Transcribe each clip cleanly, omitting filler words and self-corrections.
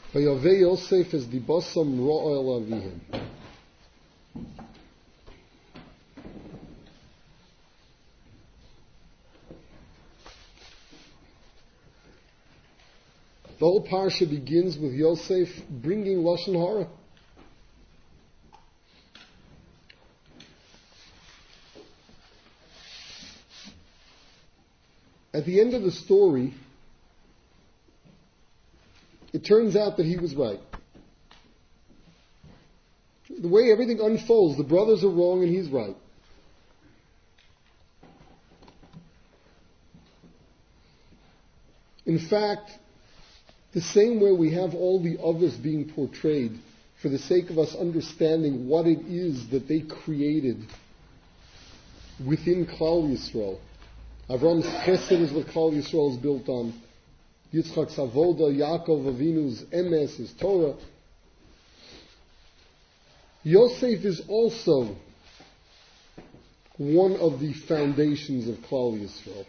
Vayaveh Yosef es dibosam ro'el avihim. The whole parsha begins with Yosef bringing Lashon Hara. At the end of the story, it turns out that he was right. The way everything unfolds, the brothers are wrong and he's right. In fact, the same way we have all the others being portrayed for the sake of us understanding what it is that they created within Klal Yisrael. Avram's chesed is what Klal Yisrael is built on. Yitzchak's avoda, Yaakov Avinu's emes, his Torah. Yosef is also one of the foundations of Klal Yisrael.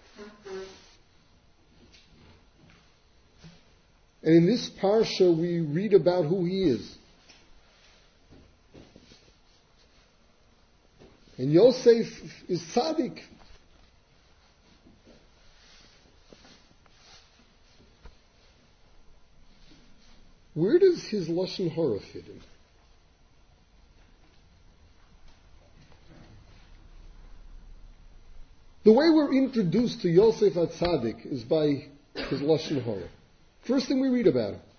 And in this parsha we read about who he is. And Yosef is tzaddik. Where does his Lashon Hara fit in? The way we're introduced to Yosef HaTzadik is by his Lashon Hara. First thing we read about him.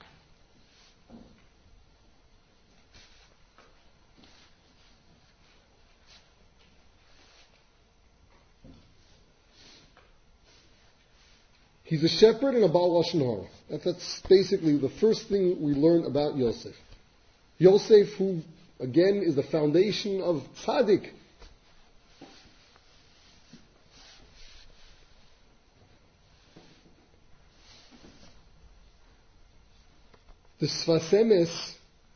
He's a shepherd and a Baal Lashon Hara. That's basically the first thing we learn about Yosef. Yosef, who again is the foundation of tzaddik. The Sfas Emes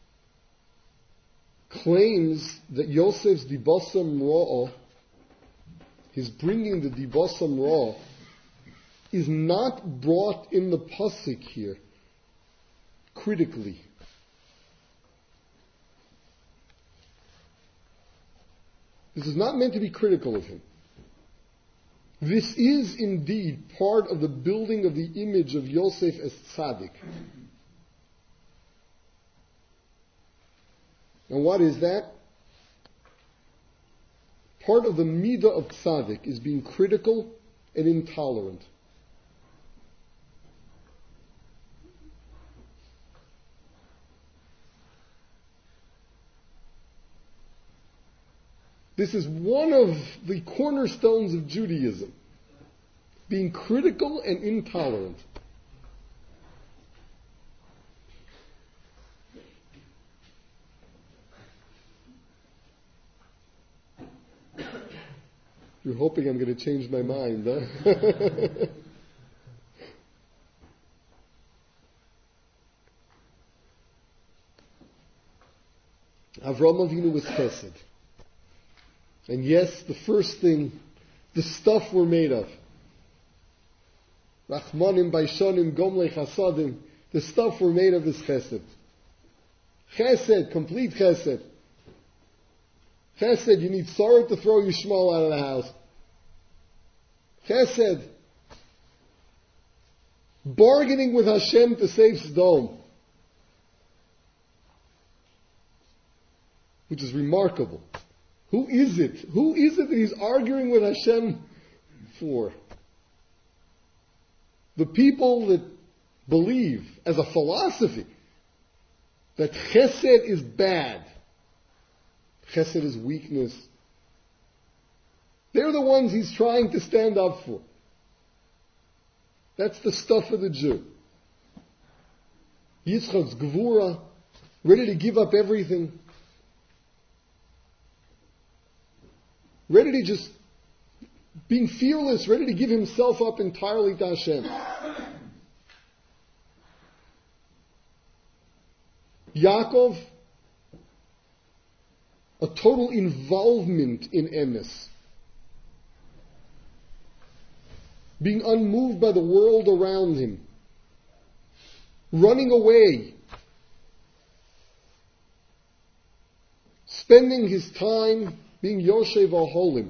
claims that Yosef's dibosam ro'ah, his bringing the dibosam ro'ah, is not brought in the pasuk here critically. This is not meant to be critical of him. This is indeed part of the building of the image of Yosef as tzaddik. And what is that? Part of the midah of tzaddik is being critical and intolerant. This is one of the cornerstones of Judaism, being critical and intolerant. You're hoping I'm going to change my mind, huh? Avram Avinu was chesed. And yes, the first thing, the stuff we're made of. Rachmanim, Baishanim, Gomlei, Chasadim, the stuff we're made of is chesed. Chesed, complete chesed. Chesed, you need Sarah to throw Yishmael out of the house. Chesed, bargaining with Hashem to save Sodom. Which is remarkable. Who is it? Who is it that he's arguing with Hashem for? The people that believe, as a philosophy, that chesed is bad. Chesed is weakness. They're the ones he's trying to stand up for. That's the stuff of the Jew. Yitzchak's Gevura, ready to give up everything. Ready to just, being fearless, ready to give himself up entirely to Hashem. Yaakov, a total involvement in emes. Being unmoved by the world around him. Running away spending his time being Yoshev Aholim,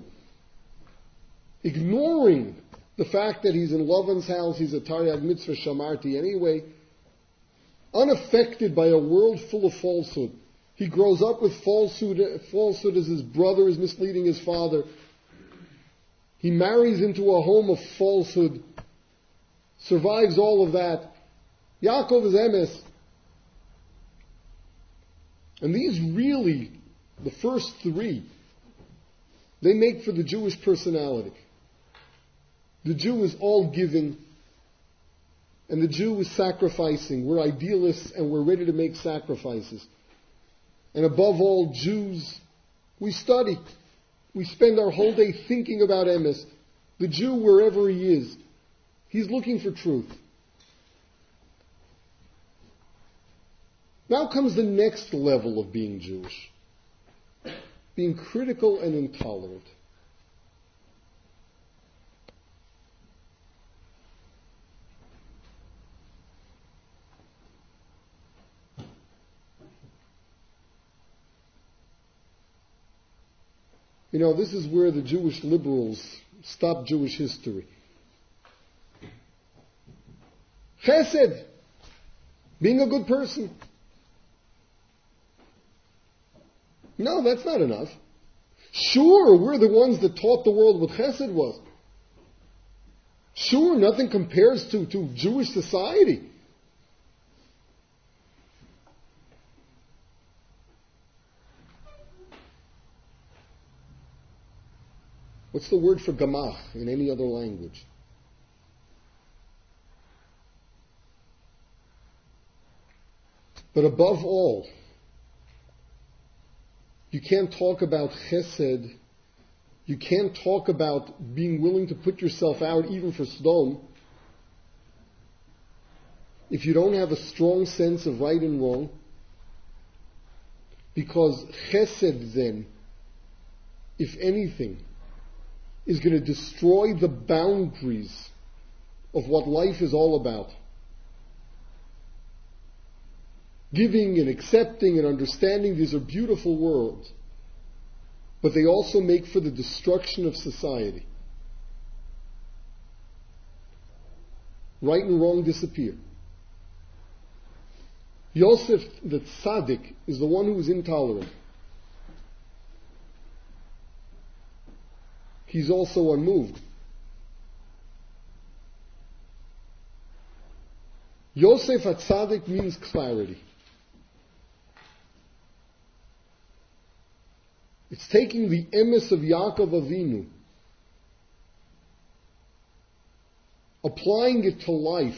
ignoring the fact that he's in Lavan's house, he's a Taryag Mitzvah Shamarti anyway, unaffected by a world full of falsehood. He grows up with falsehood as his brother is misleading his father. He marries into a home of falsehood, survives all of that. Yaakov is emes. And these really, the first three, they make for the Jewish personality. The Jew is all giving, and the Jew is sacrificing. We're idealists and we're ready to make sacrifices. And above all, Jews, we study. We spend our whole day thinking about emes. The Jew, wherever he is, he's looking for truth. Now comes the next level of being Jewish. Being critical and intolerant. You know, this is where the Jewish liberals stop Jewish history. Chesed, being a good person. No, that's not enough. Sure, we're the ones that taught the world what Chesed was. Sure, nothing compares to Jewish society. What's the word for gamach in any other language? But above all, you can't talk about chesed, you can't talk about being willing to put yourself out even for Sdom, if you don't have a strong sense of right and wrong, because chesed then, if anything, is going to destroy the boundaries of what life is all about. Giving and accepting and understanding, these are beautiful words, but they also make for the destruction of society. Right and wrong disappear. Yosef, the tzaddik, is the one who is intolerant. He's also unmoved. Yosef HaTzadik means clarity. It's taking the emes of Yaakov Avinu, applying it to life,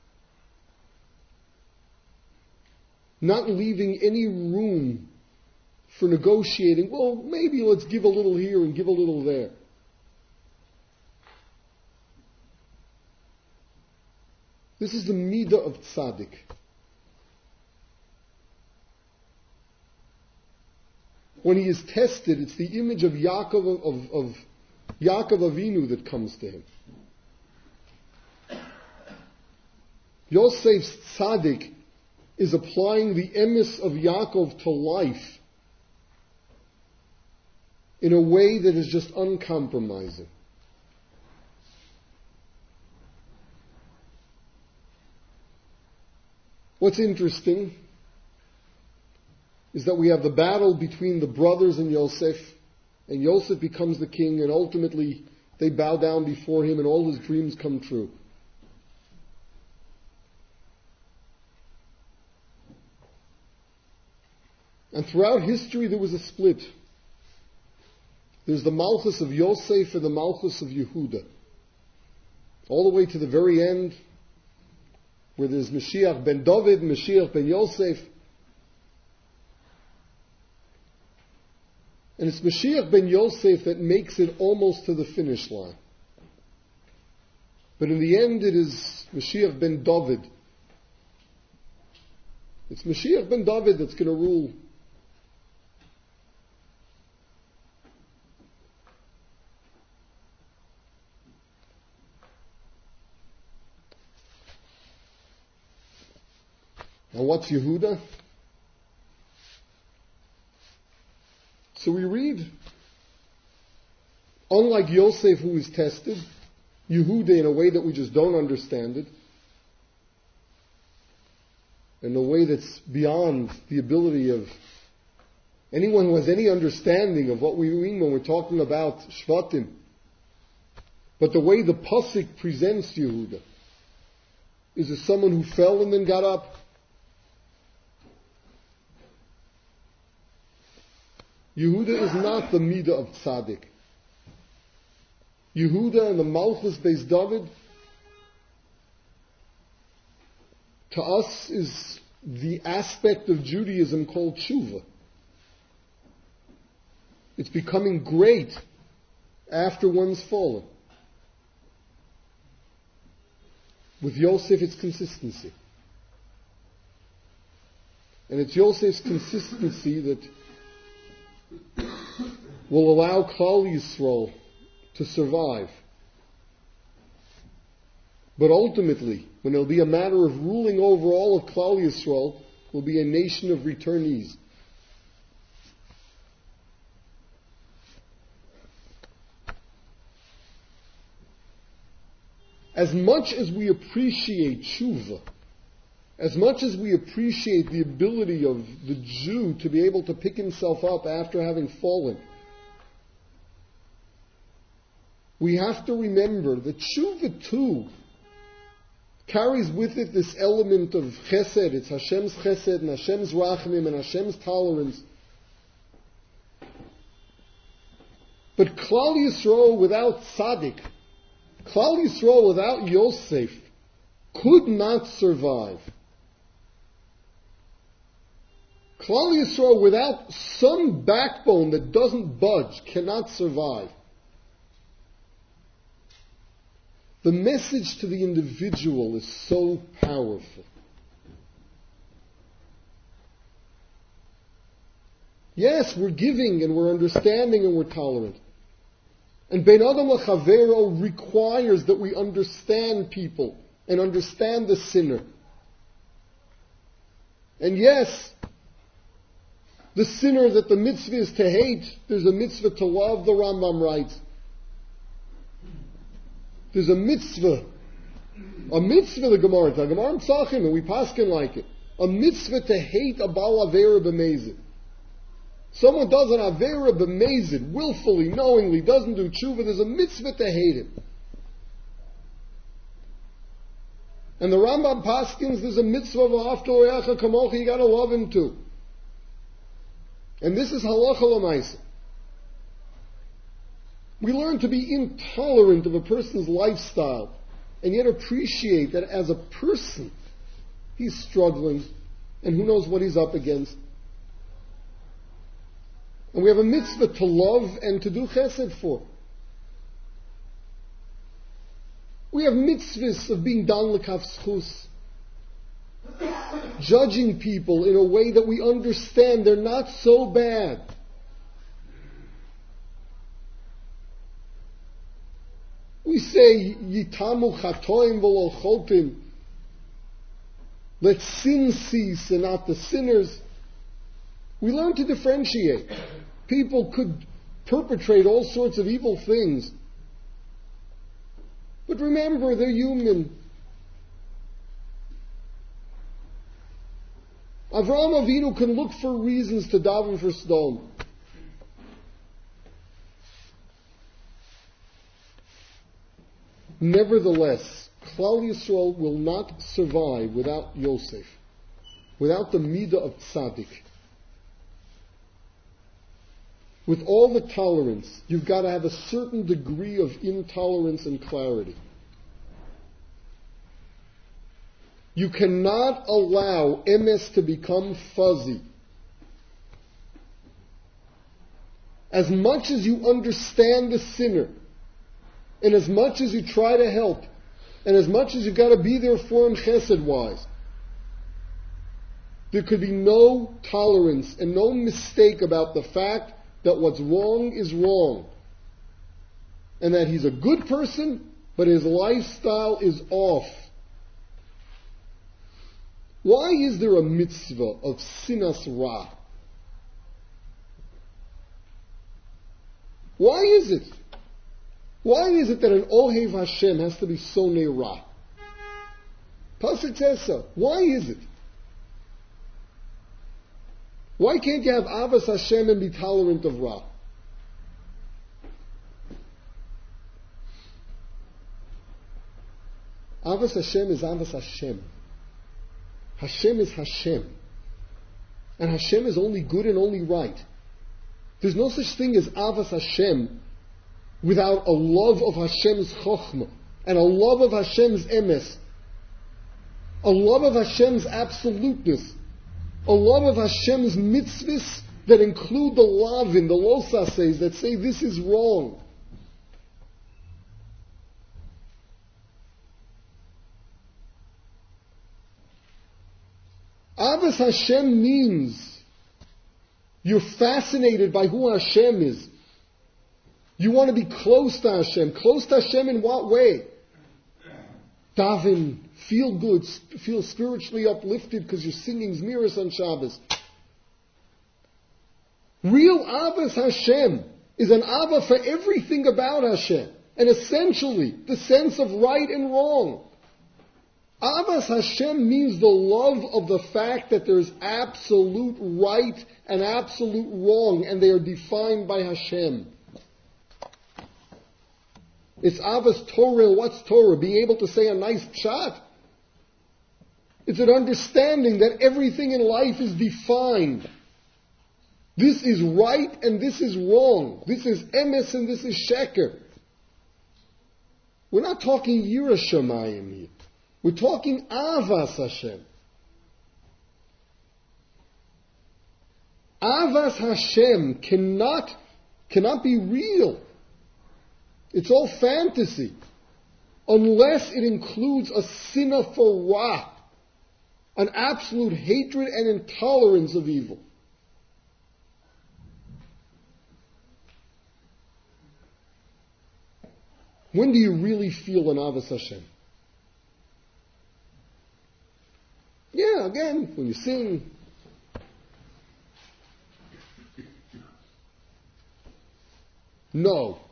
not leaving any room for negotiating. Well, maybe let's give a little here and give a little there. This is the midah of tzaddik. When he is tested, it's the image of Yaakov of Yaakov Avinu that comes to him. Yosef's tzaddik is applying the emes of Yaakov to life in a way that is just uncompromising. What's interesting is that we have the battle between the brothers and Yosef becomes the king, and ultimately they bow down before him and all his dreams come true. And throughout history there was a split. There's the Malchus of Yosef and the Malchus of Yehuda. All the way to the very end, where there's Mashiach ben David, Mashiach ben Yosef. And it's Mashiach ben Yosef that makes it almost to the finish line. But in the end it is Mashiach ben David. It's Mashiach ben David that's going to rule. And what's Yehuda? So we read, unlike Yosef who is tested, Yehuda in a way that we just don't understand it, in a way that's beyond the ability of anyone who has any understanding of what we mean when we're talking about Shvatim. But the way the Pasuk presents Yehuda is as someone who fell and then got up. Yehuda is not the Midah of Tzaddik. Yehuda and the Malchus Beis David, to us, is the aspect of Judaism called tshuva. It's becoming great after one's fallen. With Yosef, it's consistency. And it's Yosef's consistency that will allow Klal Yisrael to survive. But ultimately, when it'll be a matter of ruling over all of Klal Yisrael, will be a nation of returnees. As much as we appreciate tshuva, as much as we appreciate the ability of the Jew to be able to pick himself up after having fallen, we have to remember that tshuva too carries with it this element of chesed. It's Hashem's chesed and Hashem's rachmim and Hashem's tolerance. But Klal Yisrael without tzaddik, Klal Yisrael without Yosef, could not survive. Klal Yisrael without some backbone that doesn't budge cannot survive. The message to the individual is so powerful. Yes, we're giving and we're understanding and we're tolerant. And Bein Adam L'Chavero requires that we understand people and understand the sinner. And yes, the sinner that the mitzvah is to hate, there's a mitzvah to love, the Rambam writes. There's a mitzvah, the Gemara Tzachim, and we paskin like it. A mitzvah to hate a Baal Avera B'mezid. Someone does an Avera B'mezid, willfully, knowingly, doesn't do tshuva, there's a mitzvah to hate him. And the Rambam paskins, there's a mitzvah of V'ahavta l'reacha kamocha, you gotta love him too. And this is halacha l'maisa. We learn to be intolerant of a person's lifestyle and yet appreciate that as a person he's struggling and who knows what he's up against. And we have a mitzvah to love and to do chesed for. We have mitzvahs of being dan l'kaf schus, judging people in a way that we understand they're not so bad. We say, Yitamu chatoim v'lo chotim. Let sin cease and not the sinners. We learn to differentiate. People could perpetrate all sorts of evil things. But remember, they're human. Avraham Avinu can look for reasons to daven for Sodom. Nevertheless, Klal Yisrael will not survive without Yosef, without the Midah of Tzaddik. With all the tolerance, you've got to have a certain degree of intolerance and clarity. You cannot allow emes to become fuzzy. As much as you understand the sinner, and as much as you try to help, and as much as you've got to be there for him chesed-wise, there could be no tolerance and no mistake about the fact that what's wrong is wrong. And that he's a good person, but his lifestyle is off. Why is there a mitzvah of sinas ra? Why is it? Why is it that an Ohev Hashem has to be so Ra? Pasuk says so. Why is it? Why can't you have Avas Hashem and be tolerant of Ra? Avas Hashem is Avas Hashem. Hashem is Hashem. And Hashem is only good and only right. There's no such thing as Avas Hashem without a love of Hashem's Chokhmah and a love of Hashem's Emes, a love of Hashem's absoluteness, a love of Hashem's mitzvahs that include the lavin, the losases that say this is wrong. Avas Hashem means you're fascinated by who Hashem is. You want to be close to Hashem. Close to Hashem in what way? Daven, feel good, feel spiritually uplifted because you're singing Zmiris on Shabbos. Real Avas Hashem is an Ava for everything about Hashem. And essentially, the sense of right and wrong. Avas Hashem means the love of the fact that there is absolute right and absolute wrong, and they are defined by Hashem. It's Avas Torah. What's Torah? Being able to say a nice pshat. It's an understanding that everything in life is defined. This is right and this is wrong. This is emes and this is sheker. We're not talking Yira Shamayim here. We're talking Avas Hashem. Avas Hashem cannot be real. It's all fantasy. Unless it includes a sinna for Ra. An absolute hatred and intolerance of evil. When do you really feel an Avas Hashem? Yeah, again, when you sing. No.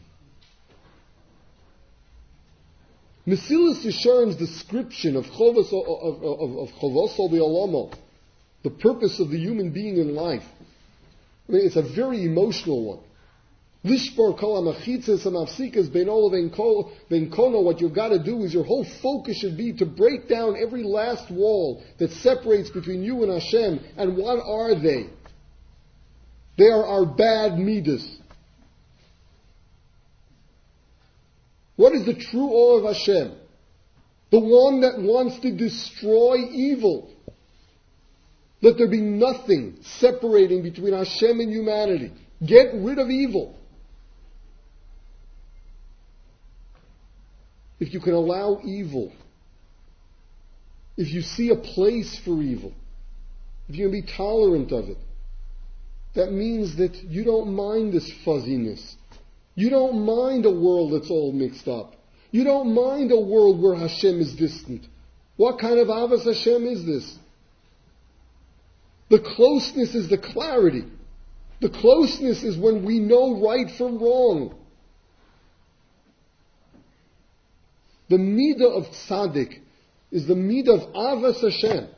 Mesilas Yesharim's description of Chovos Bi'olamo, the purpose of the human being in life, I mean, it's a very emotional one. Lishbar kol hamachitzes hamafsikas beino levein kono. What you've got to do is your whole focus should be to break down every last wall that separates between you and Hashem. And what are they? They are our bad midas. What is the true awe of Hashem? The one that wants to destroy evil. Let there be nothing separating between Hashem and humanity. Get rid of evil. If you can allow evil, if you see a place for evil, if you can be tolerant of it, that means that you don't mind this fuzziness. You don't mind a world that's all mixed up. You don't mind a world where Hashem is distant. What kind of Avas Hashem is this? The closeness is the clarity. The closeness is when we know right from wrong. The midah of tzaddik is the midah of Avas Hashem.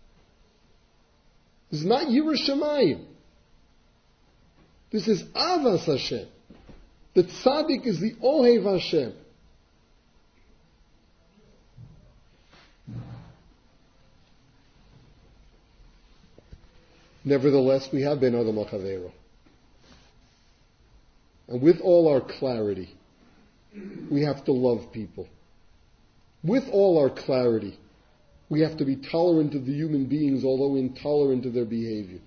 It's not Yira Shamayim. This is Avas Hashem. The tzaddik is the Ohev Hashem. Nevertheless, we have been Adam HaChavero. And with all our clarity, we have to love people. With all our clarity, we have to be tolerant of the human beings, although intolerant of their behavior.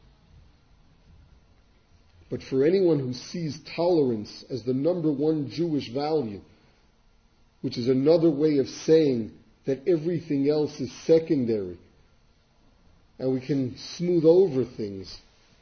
But for anyone who sees tolerance as the number one Jewish value, which is another way of saying that everything else is secondary, and we can smooth over things,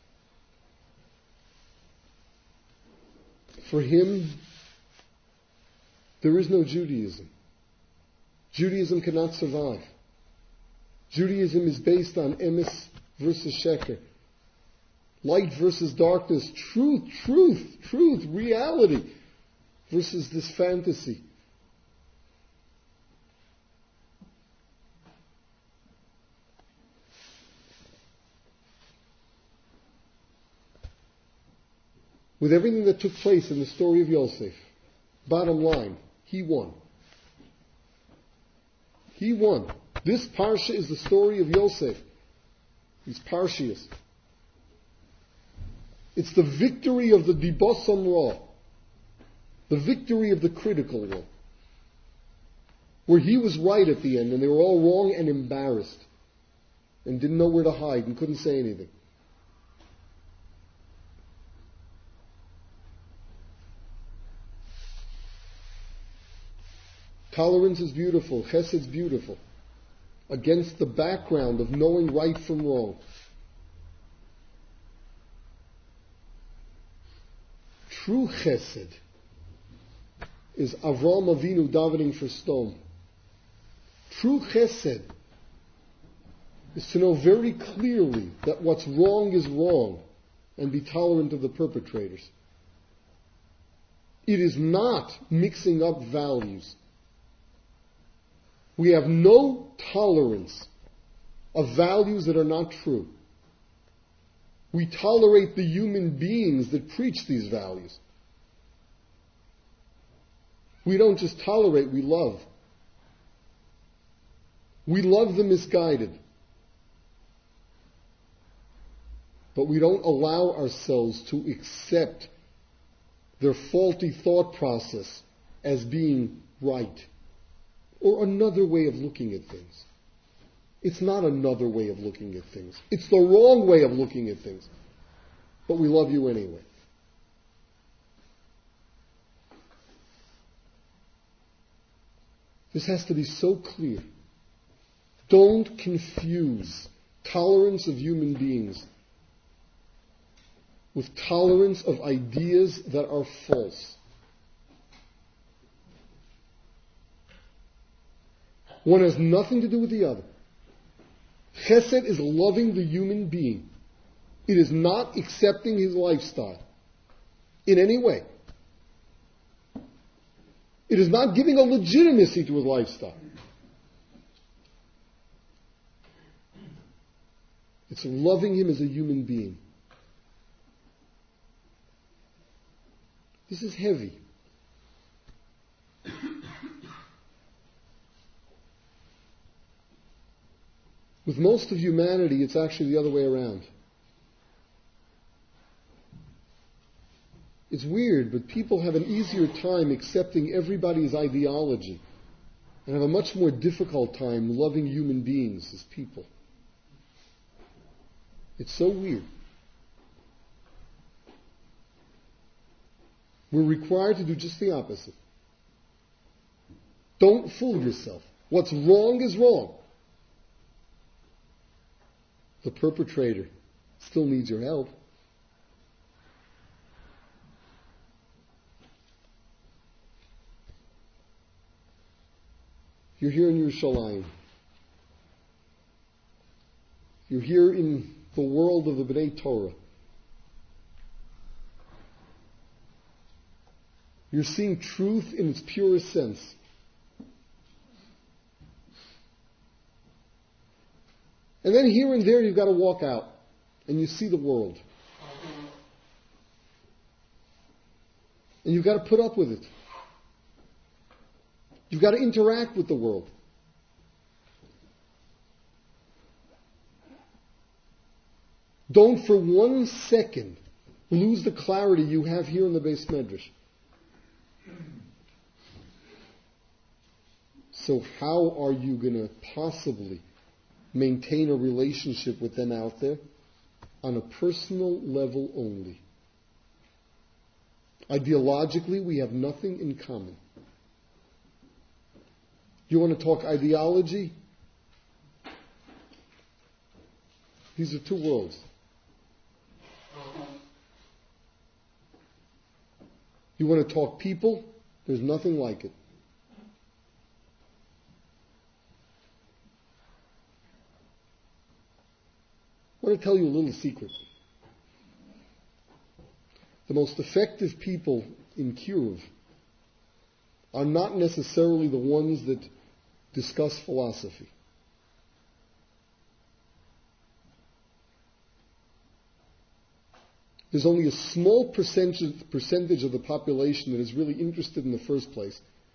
for him, there is no Judaism. Judaism cannot survive. Judaism is based on emes versus sheker. Light versus darkness, truth, reality versus this fantasy. With everything that took place in the story of Yosef, bottom line, he won. He won. This parsha is the story of Yosef. These parshias. It's the victory of the Dibosam Ra. The victory of the critical law. Where he was right at the end and they were all wrong and embarrassed. And didn't know where to hide and couldn't say anything. Tolerance is beautiful. Chesed's beautiful. Against the background of knowing right from wrong. True chesed is Avraham Avinu davening for stone. True chesed is to know very clearly that what's wrong is wrong and be tolerant of the perpetrators. It is not mixing up values. We have no tolerance of values that are not true. We tolerate the human beings that preach these values. We don't just tolerate, we love. We love the misguided. But we don't allow ourselves to accept their faulty thought process as being right. Or another way of looking at things. It's not another way of looking at things. It's the wrong way of looking at things. But we love you anyway. This has to be so clear. Don't confuse tolerance of human beings with tolerance of ideas that are false. One has nothing to do with the other. Chesed is loving the human being. It is not accepting his lifestyle in any way. It is not giving a legitimacy to his lifestyle. It's loving him as a human being. This is heavy. With most of humanity, it's actually the other way around. It's weird, but people have an easier time accepting everybody's ideology and have a much more difficult time loving human beings as people. It's so weird. We're required to do just the opposite. Don't fool yourself. What's wrong is wrong. The perpetrator still needs your help. You're here in Yerushalayim. You're here in the world of the B'nai Torah. You're seeing truth in its purest sense. And then here and there you've got to walk out and you see the world. And you've got to put up with it. You've got to interact with the world. Don't for 1 second lose the clarity you have here in the Beis Medrash. So how are you going to possibly maintain a relationship with them out there? On a personal level only. Ideologically, we have nothing in common. You want to talk ideology? These are two worlds. You want to talk people? There's nothing like it. I want to tell you a little secret. the most effective people in Kiruv are not necessarily the ones that discuss philosophy. There's only a small percentage of the population that is really interested in the first place.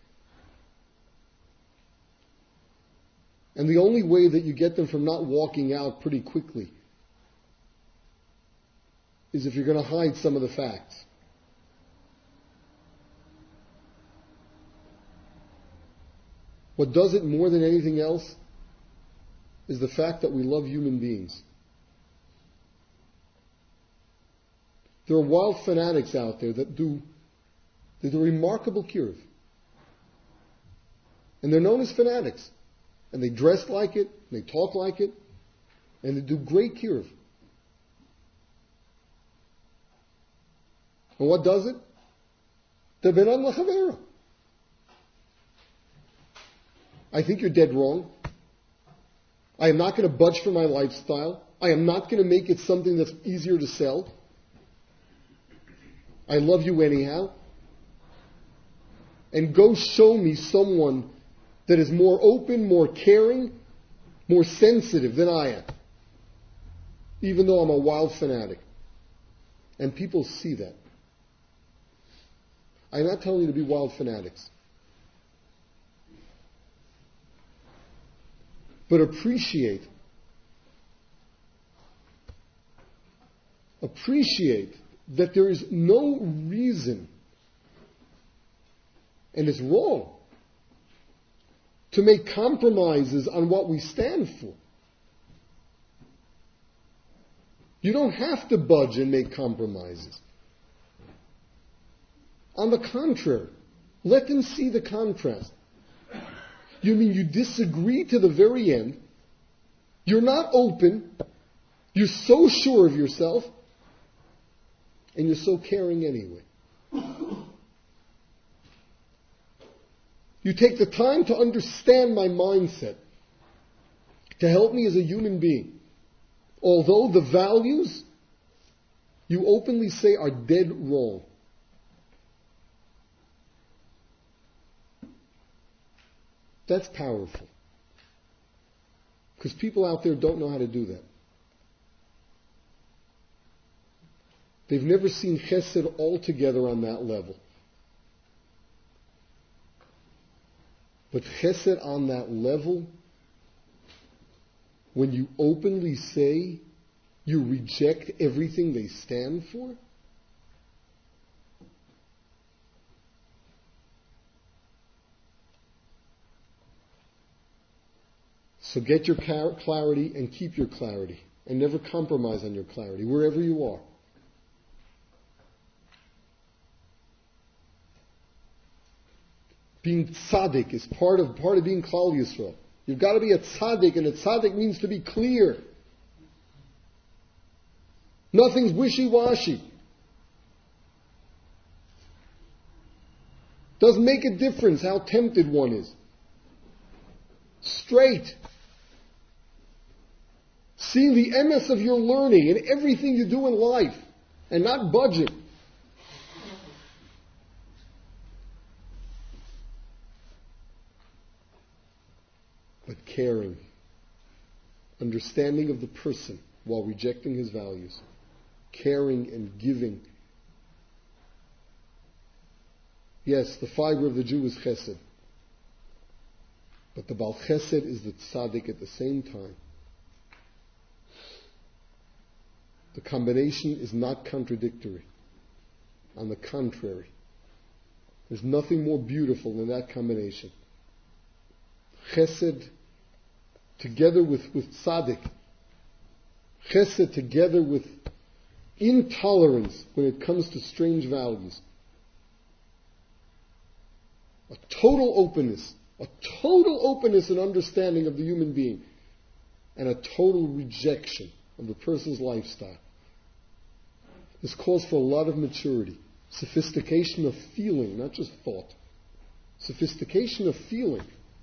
And the only way that you get them from not walking out pretty quickly is if you're going to hide some of the facts. What does it more than anything else is the fact that we love human beings. There are wild fanatics out there that do remarkable kiruv. And they're known as fanatics. And they dress like it, and they talk like it, and they do great kiruv. And what does it? They're benan l'chavera. I think you're dead wrong. I am not going to budge for my lifestyle. I am not going to make it something that's easier to sell. I love you anyhow. And go show me someone that is more open, more caring, more sensitive than I am. Even though I'm a wild fanatic. And people see that. I'm not telling you to be wild fanatics. But appreciate that there is no reason, and it's wrong, to make compromises on what we stand for. You don't have to budge and make compromises. On the contrary, let them see the contrast. You mean you disagree to the very end, you're not open, you're so sure of yourself, and you're so caring anyway. You take the time to understand my mindset, to help me as a human being. Although the values you openly say are dead wrong. That's powerful. Because people out there don't know how to do that. They've never seen chesed altogether on that level. But chesed on that level, when you openly say you reject everything they stand for, so get your clarity and keep your clarity. And never compromise on your clarity, wherever you are. Being tzaddik is part of being Klal Yisrael. You've got to be a tzaddik, and a tzaddik means to be clear. Nothing's wishy-washy. Doesn't make a difference how tempted one is. Straight. Seeing the emes of your learning in everything you do in life, and not budging. But caring, understanding of the person while rejecting his values, caring and giving. Yes, the fiber of the Jew is chesed, but the Baal Chesed is the tzaddik at the same time. The combination is not contradictory. On the contrary, there's nothing more beautiful than that combination. Chesed together with tzaddik. Chesed together with intolerance when it comes to strange values. A total openness and understanding of the human being, and a total rejection of the person's lifestyle. This calls for a lot of maturity, sophistication of feeling, not just thought. Sophistication of feeling.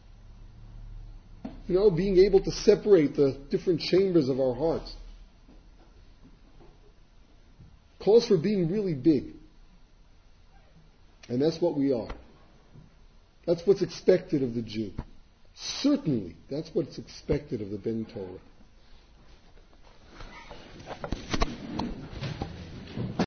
Being able to separate the different chambers of our hearts. Calls for being really big. And that's what we are. That's what's expected of the Jew. Certainly, that's what's expected of the Ben Torah.